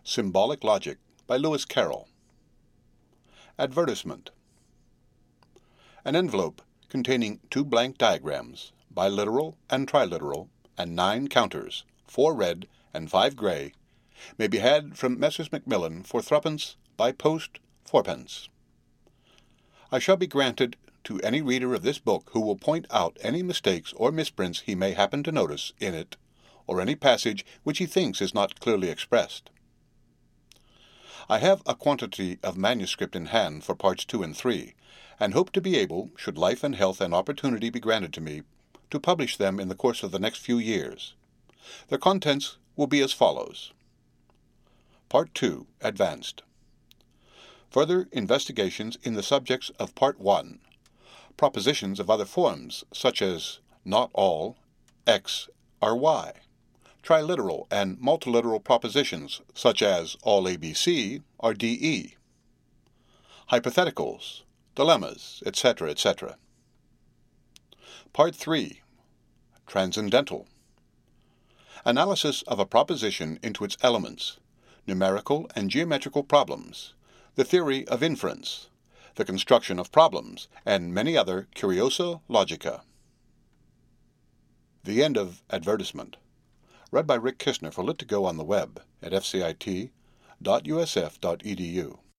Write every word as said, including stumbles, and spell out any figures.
Symbolic Logic by Lewis Carroll. Advertisement. An envelope containing two blank diagrams, biliteral and triliteral, and nine counters, four red and five grey, may be had from Messrs. Macmillan for threepence, by post fourpence. I shall be granted to any reader of this book who will point out any mistakes or misprints he may happen to notice in it, or any passage which he thinks is not clearly expressed. I have a quantity of manuscript in hand for parts two and three, and hope to be able, should life and health and opportunity be granted to me, to publish them in the course of the next few years. Their contents will be as follows. Part two, Advanced. Further investigations in the subjects of Part one. Propositions of other forms, such as not all, X are Y. Triliteral and multiliteral propositions, such as all A B C are D E. Hypotheticals, dilemmas, et cetera, et cetera. Part three. Transcendental. Analysis of a proposition into its elements, numerical and geometrical problems, the theory of inference, the construction of problems, and many other curiosa logica. The end of advertisement. Read by Rick Kistner for Lit to Go on the web at f c i t dot u s f dot e d u.